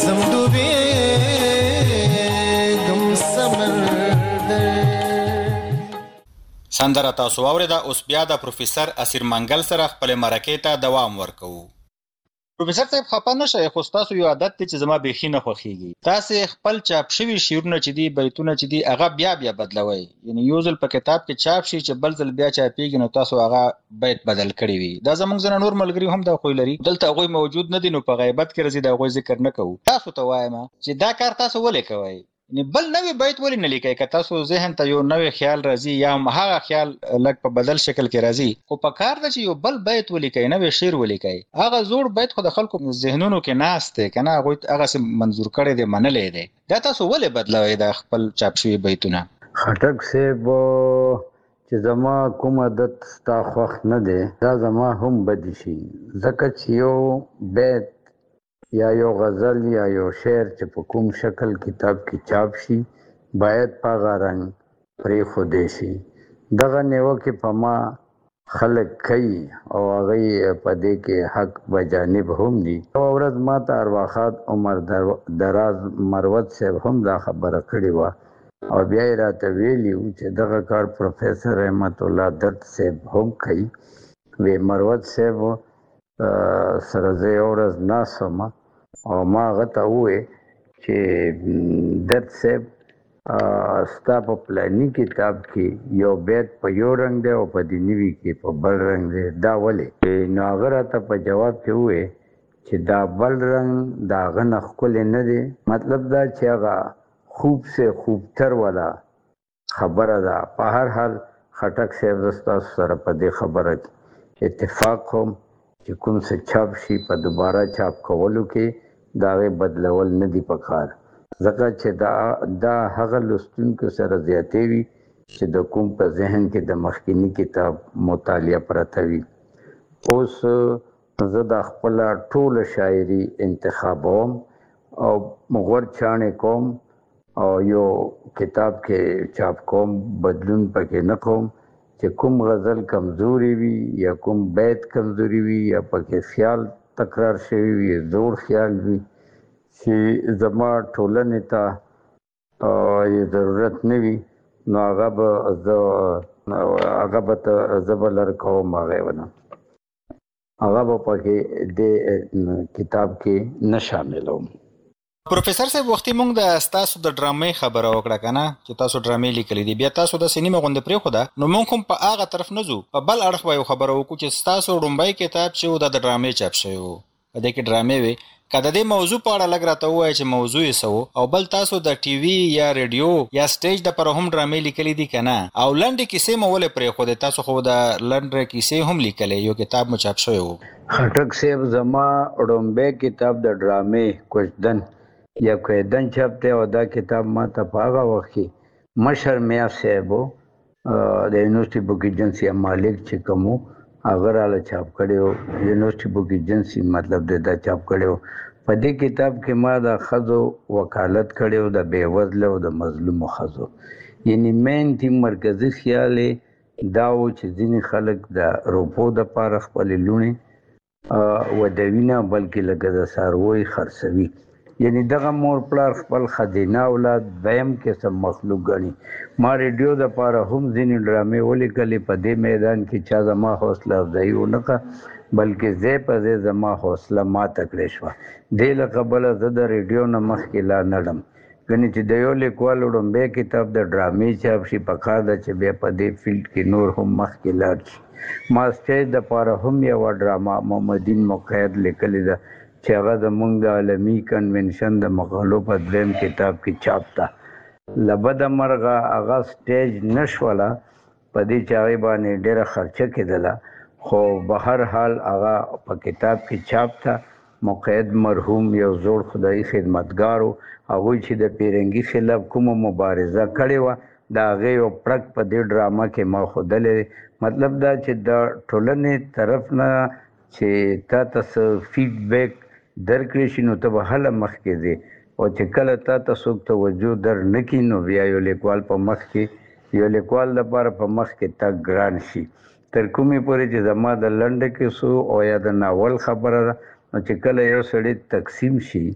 زمډوبېږم سمندر. سندره تاسو واورېده. اوس بیا د پروفیسر اسیر منګل سره خپل مرکې ته دوام ورکوو. پروفیسر صاحب خفه نشئ، خو ستاسو یو عادت دی چې زما بیخي نه خوښیږي. تاسې خپل چاپ شوي شعرونه چې دي، بیتونه چې دي، هغه بیا بیا بدلوئ. یعنی یو ځل په کتاب کې چاپ شي چې بل ځل بیا چاپېږي، نو تاسو هغه بیت بدل کړي وي. دا زموږ ځینې نور ملګري هم دا خوی لري. دلته هغوی موجود نه دي، نو په غیبت کې راځي د هغوی ذکر نه کوو. تاسو ته وایم چې دا کار تاسو ولې کوئ؟ یعنی بل نوی بیت ولې نه لیکئ؟ که تاسو ذهن ته یو نوی خیال راځي یا هم هغه خیال لږ په بدل شکل کې راځي، خو په کار ده چې یو بل بیت ولیکئ، نوی شعر ولیکئ. هغه زوړ بیت خو د خلکو ذهنونو کې ناست دی که نه، هغوی هغسې منظور کړی دی، منلی دی. دا تاسو ولې بدلوئ دا خپل چاپ شوي بیتونه؟ خټک صاحب چې زما کوم عادت ستا خوښ نه دی، دا زما هم بدې شي، ځکه چې یو بیت یا یو غزل یا یو شعر چې په کوم شکل کتاب کې چاپ شي، باید په هغه رنګ پرېښودی شي. دغه نیوکې په ما خلک کوي او هغوی په دې کې حق بجانب هم دي. یوه ورځ ما ته ارواښاد عمر دراز مروت صاحب هم دا خبره کړې وه او بیا یې راته ویلي وو چې دغه کار پروفیسر رحمت الله درد صاحب هم کوي. وی مروت صاحب سره زه یو ورځ ناست وم او ما هغه ته وویې چې درد صاحب ستا په پلاني کتاب کې یو بیت په یو رنګ دی او په دې نوي کې په بل رنګ دی، دا ولې؟ نو هغه راته په جواب کې وویې چې دا بل رنګ د هغه نه ښکلی نه دی. مطلب دا چې هغه خوب سے خوبتر والا خبره ده. په هر حال خټک صاحب زه ستاسو سره په دې خبره کې اتفاق کوم چې کوم څه چاپ شي په دوباره چاپ کولو کې د هغې بدلول نه دي پکار، ځکه چې دا دا هغه لوستونکو سره زیاتې وي چې د کوم په ذهن کې د مخکیني کتاب مطالعه پرته وي. اوس زه د خپله ټوله شاعري انتخابوم او غور چاڼې کوم او یو کتاب کې چاپ کوم، بدلون پکې نه کوم چې کوم غزل کمزوري وي یا کوم بیت کمزوري وي یا پکې خیال تکرار شوی وي، زوړ خیال وي چې زما ټولنې ته یې ضرورت نه وي، نو هغه به زه هغه به ته زه به لر کوم، هغه به نه هغه به پکې دې کتاب کې نه شاملوم. پروفیسر صاحب وختي مونږ د ستاسو د ډرامې خبره وکړه که نه، چې تاسو ډرامې لیکلې دي، بیا تاسو داسې نیمه غوندې پرېښوده، نو مونږ هم په هغه طرف نه ځو، په بل اړخ به یو خبره وکړو چې ستاسو ړومبی کتاب چې و دا د ډرامې چاپ شوی و، په دې کې ډرامې وې. که د دې موضوع په اړه لږ راته ووایئ چې موضوع یې څه و، او بل تاسو د ټي وي یا ریډیو یا سټیج دپاره هم ډرامې لیکلې دي که نه، او لنډې کیسې مو ولې پرېښودې؟ تاسو خو د لنډې کیسې هم لیکلې، یو کتاب مو چاپ شوی و. خټک صاحب زما ړومبی کتاب د ډرامې کوچدن یا کویدن چاپ دی او دا کتاب ما ته په هغه وخت کې مشر میا صاحب د یونیورسټي بک ایجنسي مالک چې کوم و هغه راله چاپ کړی و، یونیورسټي بک ایجنسي مطلب دی دا چاپ کړی و. په دې کتاب کې ما د ښځو وکالت کړی و، د بېوزله او د مظلومو ښځو. یعنې مین تیم مرکزي خیال یې دا و چې ځینې خلک د روپو دپاره خپلې لوڼې ودوي نه بلکې لکه د څاروي خرڅوي. یعنی دغه مور پلار خپل ښځینه اولاد دویم قسم مخلوق ګڼي. ما ریډیو دپاره هم ځینې ډرامې ولیکلې، په دې میدان کې چا زما حوصله افزایي ونه کړه بلکې ځای په ځای زما حوصله ماته کړې شوه. دې له کبله زه د ریډیو نه مخکې لا نړم، ګنې چې د یو لیکوال وړومبی کتاب د ډرامې چاپ شي پکار ده چې بیا په دې فیلډ کې نور هم مخکې لاړ شي. ما سټیج دپاره هم یوه ډرامه محمدین مقید لیکلې ده چې هغه زموږ د عالمي کنونشن د مقالو په دویم کتاب کې چاپ ده. له بده مرغه هغه سټیج نه شوله، په دې چې هغې باندې ډېره خرچه کېدله، خو به هر حال هغه په کتاب کې چاپ ده. مقید مرحوم یو زوړ خدایي خدمتګار و، هغوی چې د پیرنګي خلاف کومه مبارزه کړې وه د هغې یو پړک په دې ډرامه کې ما ښودلی دی. مطلب دا چې د ټولنې طرف نه چې تا ته څه فیډبیک درکړی شي نو ته به هله مخکې ځې، او چې کله تا ته څوک توجه در نه کړي نو بیا یو لیکوال په مخ کې یو لیکوال لپاره په مخ کې تګ ګران شي. تر کومې پورې چې زما د لنډه کیسو او یا د ناول خبره ده، نو چې کله یو سړی تقسیم شي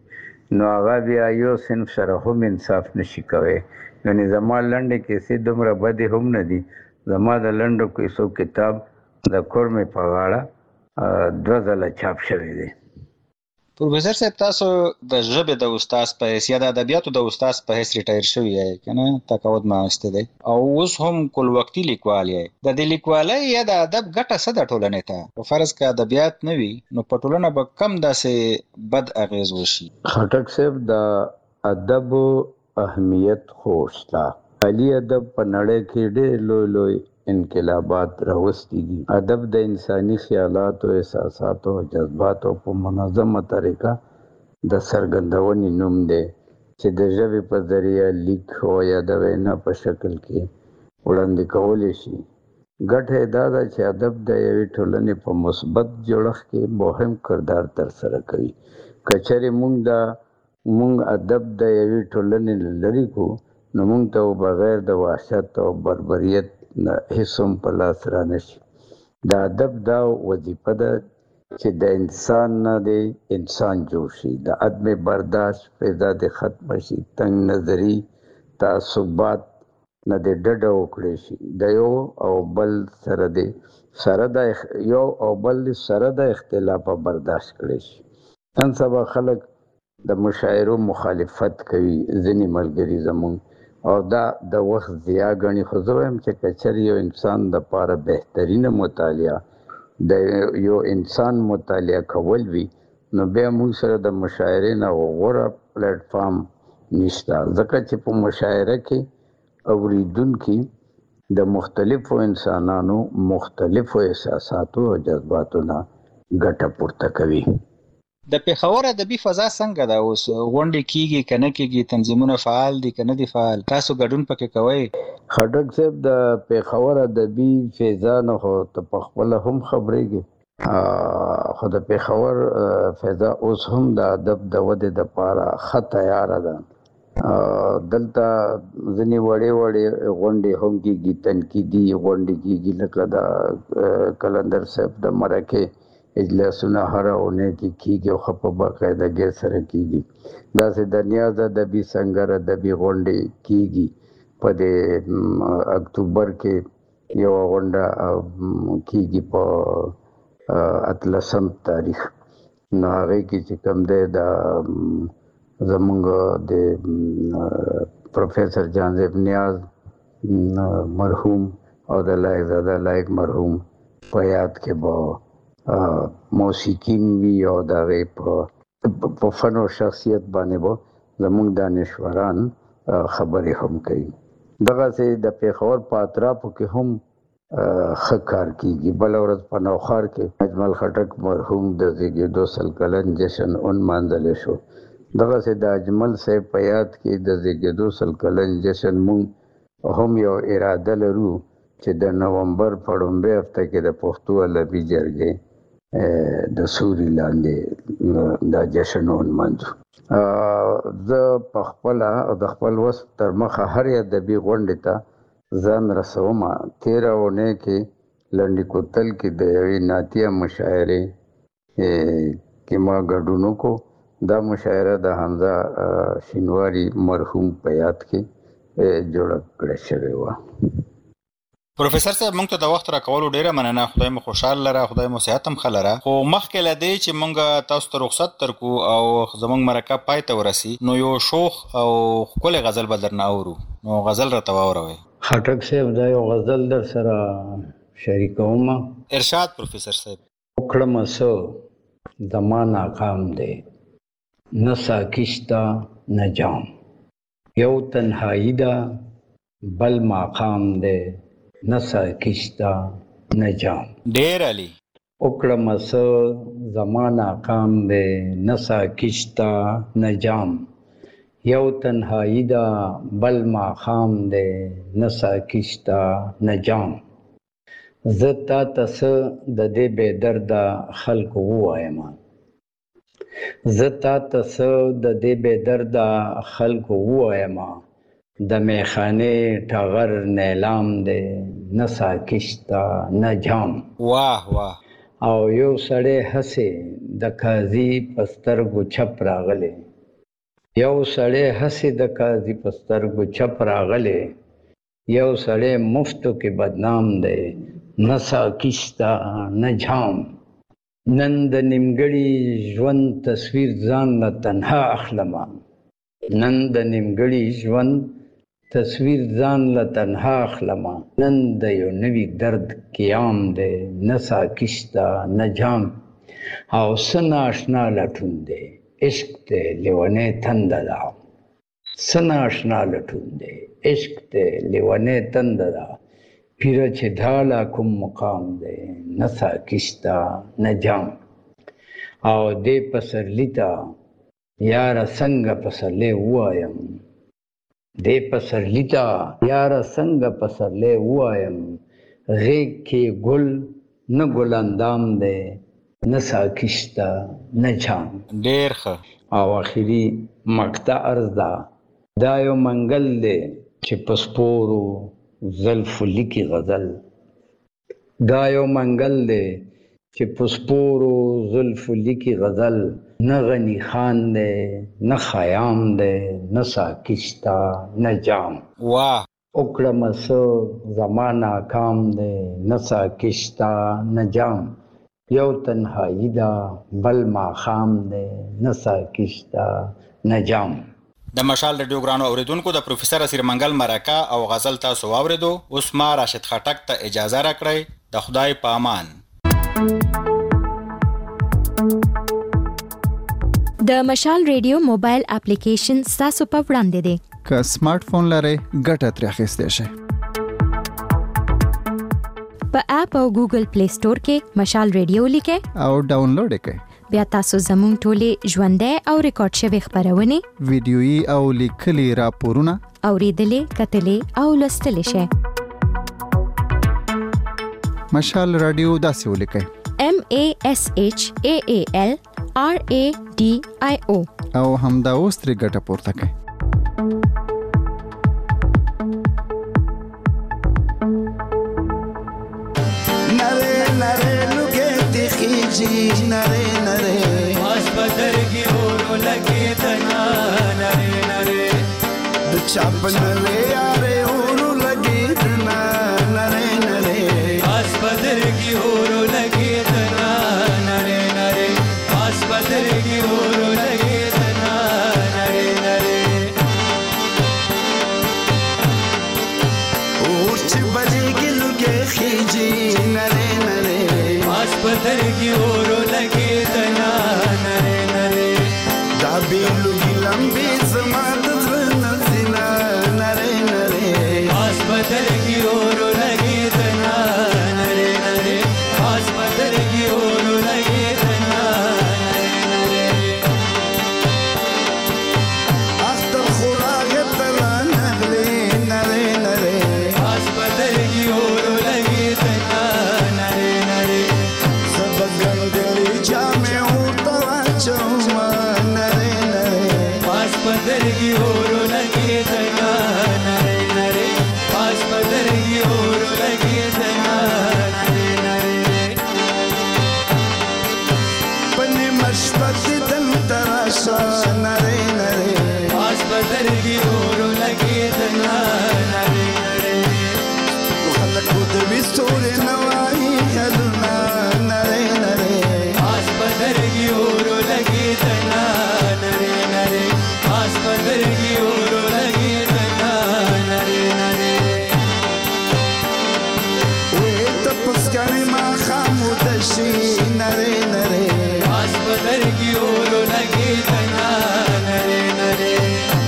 نو هغه بیا یو صنف سره هم انصاف نشي کوي. یعنې زما لنډې کیسې دومره بدې هم نه دي. زما د لنډو کیسو کتاب د کورمې په غاړه دوه ځله چاپ شوی دی. پروفیسر صاحب تاسو د ژبې د استاد په حیث یا د ادبیاتو د استاد په حیث ریټایر شوي یې که نه تقاعد معاش دی او اوس هم کل وختي لیکوال یې. د دې لیکوالۍ یا د ادب ګټه څه ده ټولنې ته؟ په فرض که ادبیات نه وي نو په ټولنه به کم داسې بد اغېز وشي؟ خټک صاحب د ادب اهمیت خو شته. علي ادب په نړۍ کې ډېر لوی لوی انقلابات راوستي دي. ادب د انساني خیالاتو، احساساتو او جذباتو په منظمه طریقه د څرګندونې نوم دی چې د ژبې په ذریعه لیک او یا د وینا په شکل کې وړاندې کولی شي. ګټه دا ده چې ادب د یوې ټولنې په مثبت جوړښت کې مهم کردار ترسره کوي. که چېرې موږ د موږ ادب د یوې ټولنې لرې کړو نو موږ ته بغیر د وحشت او بربریت هیڅ هم په لاس را نشي. د ادب دا وظیفه ده چې د انسان نه دی انسان جوړ شي، د عدم برداشت فضا دې ختمه شي، تنګ نظري تعصبات نه دې ډډه وکړی شي، د یو او بل سره دې سره د یو او بل سره د اختلافه برداشت کړی شي. نن سبا خلک د مشاعرو مخالفت کوي ځینې ملګري زموږ، او دا د وخت ضیاع ګڼي. خو زه وایم چې که چېرې یو انسان دپاره بهترینه مطالعه د یو انسان مطالعه کول وي نو بیا موږ سره د مشاعرې نه غوره پلیټفارم نشته، ځکه چې په مشاعره کې اوریدونکي د مختلفو انسانانو مختلفو احساساتو او جذباتو نه ګټه پورته کوي. د پېښور ادبي فضا څنګه ده اوس؟ غونډې کیږي که نه کیږي؟ تنظیمونه فعال دي که نه دي فعال؟ تاسو ګډون پکې کوئ؟ خټک صاحب د پېښور ادبي فضا نه خو ته پخپله هم خبرېږي، خو د پېښور فضا اوس هم د ادب د ودې دپاره ښه تیاره ده. دلته ځینې وړې وړې غونډې هم کیږي، تنقیدي غونډې کیږي، لکه د قلندر صاحب د مرکې اجلاسونه هره اونۍ کې کیږي او ښه په باقاعدګۍ سره کیږي. داسې د نیاز ادبي سنګر ادبي غونډې کیږي. په دې اکتوبر کې یوه غونډه کیږي په اتلسم تاریخ، نو هغې کې چې کوم دی د زمونږ د پروفیسر جانزیب نیاز مرحوم او د لایق زاده لایق مرحوم په یاد کې به موسیقي وي او د هغې په فن او شخصیت باندې به زموږ دانشوران خبرې هم کوي. دغسې د پېښور په اطرافو کې هم ښه کار کیږي. بله ورځ په نوښار کې اجمل خټک مرحوم د زیږېدو سل کلن جشن ونمانځلی شو. دغسې د اجمل صاحب په یاد کې د زیږېدو سل کلن جشن مونږ هم یو اراده لرو چې د نومبر په لومړۍ هفته کې د پښتو ادبي جرګې د سوري لاندې دا جشن ونمانځو. زه په خپله د خپل وس تر مخه هرې ادبي غونډې ته ځان رسوم. تېره اونۍ کې لنډي کوتل کې د یوې نعتیه مشاعرې کې ما ګډون وکړو. دا مشاعره د حمزه شینواري مرحوم په یاد کې جوړه کړې شوې وه. پروفیسر صاحب موږ ته د وخت راکولو ډیره مننه. خدای مو خوشحال لره، خدای مو صحت هم ښه لره. خو مخکې له دې چې موږ تاسو ته رخصت درکو او زموږ مرکه پای ته ورسي نو یو شوخ او ښکلی غزل به درنه اورو، نو غزل راته واوروئ. خټک صاحب دا یو غزل در سره شریکوم. ارشاد پروفیسر صاحب. وکړمه څه زما ناکام دی، نه ساکشته نه جام، یو تنهایی ده بل ماقام دی، نه ساکشته نه جام. ډېر عالي. وکړمه څه زما ناکام دی، نه ساکشته نه جام، یو تنهایی ده بل ماقام دی، نه ساکشته نه جام. زه تا ته څه د دې بې درده خلکو ووایم، زه تا ته څه د دې بې درده خلکو ووایم، د میخانې ټغر نیلام دی، نه ساکشته نه جام. واه واه. او یو سړی هسې د قاضي په سترګو چپ راغلی، یو سړی هسې د قاضي په سترګو چپ راغلی، یو سړی مفتو کې بدنام دی، نه ساقي شته نه جام. نن د نیمګړي ژوند تصویر ځان له تنها اخلمه، نن د نیمګړي ژوند تصویر ځان له تنها اخلمه. نن د یو نوي درد قیام دی، نه ساقي شته نه جام. او څه نااشنا لټون دی، عشق دی لیونی تنده ده. څه نااشنا لټون دی، عشق دی لیونی تنده ده. پیره چې ډاله کوم مقام دی، نه ساقي شته نه جام. او دې پسرلي ته یاره څنګه پسرلی ووایم، دې پسرلي ته یاره څنګه پسرلی ووایم. غیږ کې ګل نه ګل اندام دی، نه ساقي شته نه جام. ډېر ښه. او اخري مقطع عرض ده، دا یو منګل دی چې په سپورو زلفو لیکي غزل. دا یو منګل دی چې په سپورو زلفو لیکي غزل. نه غني خان دی نه خیام دی، نه ساقي شته نه جام. واه وکړمه څه زما ناکام دی، نه ساقي شته نه جام. یو تنهایی ده بل ماښام دی، نه ساقي شته نه جام. د مشال رادیو ګرانو اوریدونکو، د پروفیسر اسیر منګل مرکه او غزل تاسو واوریدو. اوس ما راشد خټک ته اجازه راکړئ. د خدای په امان. د مشال ریډیو موبایل اپلیکیشن ستاسو په وړاندې دی. که سمارټ فون لرئ ګټه ترې اخیستی شئ. په اپ او ګوګل پلی سٹور کې مشال ریډیو لیکئ او ډاونلوډ یې کړئ. بیا تاسو زموږ ټولې ژوندۍ او ریکارډ شوي خپرونې، ویډیويي او لیکلي راپورونه اورېدلې، کتلې او لوستلی شئ. مشال رادیو داسې ولیکئ: M A S H A A L R A D I O او همدا اوس ترې ګټه پورته کړئ. نره نره آس بدرگی اورو لگی تنا نره نره چاپ نره یاره اورو لگی تنا نره نره آس بدرگی اورو لگی تنا نره نره آس بدرگی اورو لگی تنا نره نره اور چی بجیگی لگی خیجی نره نره آس بدرگی اورو لگی تنا نره نره دا بیلو گی لمبی زمان دزرن زنا نره نره آس بدرگی اورو لگی تنا نره نره آس بدرگی اورو لگی تنا نره نره اختر خوراغ تلا نغلی نره نره آس بدرگی اورو لگی تنا نره نره سبگن دلی جامع ورطا چوما نره نره آس بدرگی اورو لگی تنا نره نره آس بدرگی اورو لگی تنا نره نره پنی مشبت دل تراشا نره نره آس بدرگی اورو لگی تنا نره نره خلقو دوی سوری نوائی خلنا نره نره آس بدرگی اورو لگی تنا نره نره آس بدرگی اورو لگی تنا نره نره وی تپسکانی ما خامو دشی نره نره آس بدرگی اورو لگی تنا نره نره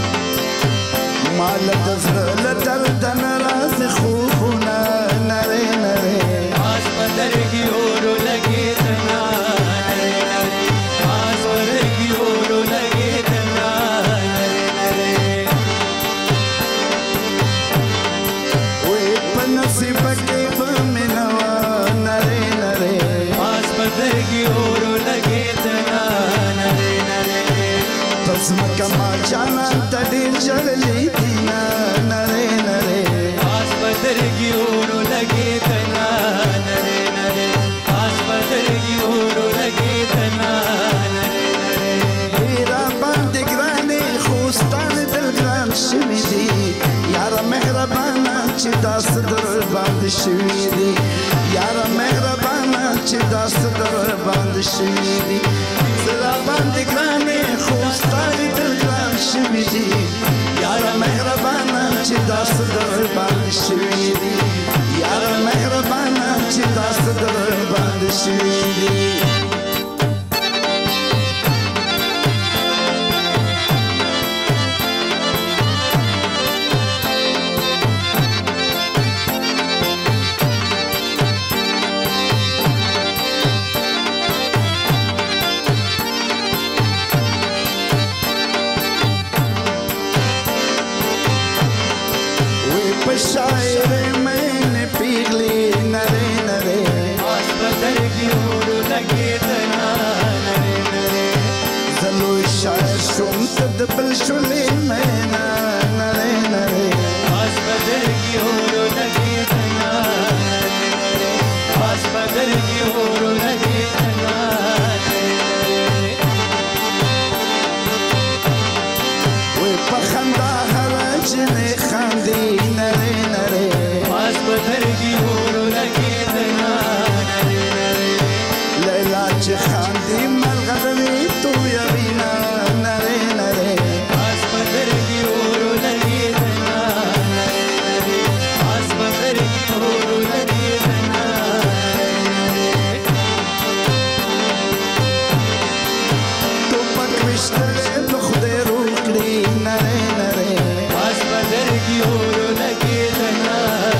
مال تزرل دردن راز خوبونا نره نره آس بدرگی اورو لگی تنا نره نره آس بدرگی اورو لگی تنا نره نره وی پنصیب کے بمنوا نره نره آس بدرگی اورو لگی تنا نره نره پس مکما جانا تدیر جللی دینا نره نره آس بدرگی اورو لگی تنا نره نره آس بدرگی اورو لگی تنا نره نره ایرا باندې ګرانې خو باندې شوي دي یاره مهربانه چې داسې در باندې شوي دي زړه باندې ګرانې خو ستا لیدل ګران شوي دي یاره مهربانه چې داسې در باندې شوي دي یاره مهربانه چې داسې در باندې شوي دي शायर मैंने पिघली नरे नरे आज बदल की ओर लगे तना नरे नरे जलो शायर सुन तदबल शुले मैना नरे नरे आज बदल की ओर लगे तना नरे नरे आज बदल की ओर लगे तना नरे नरे वो पखंदा हरज ने खांदी नरे नरे पास बदर की ओर लगे तना नरे नरे लैला च खांदी मलगदवी तू यबीना नरे नरे पास बदर की ओर लगे तना नरे नरे पास बदर की ओर लगे तना नरे तो पकविश्तले तो खुदे रोकड़ी नरे नरे पास बदर की ओर लगे तना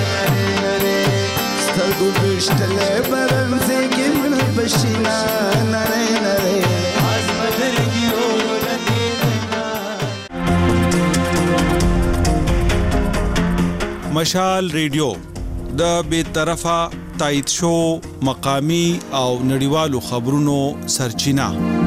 سترګو برم زیږي من بشینا نره نره از بدر کی اور لګیدنا مشال ریډیو د بے طرفه تایید شو مقامی او نړیوالو خبرونو سرچینه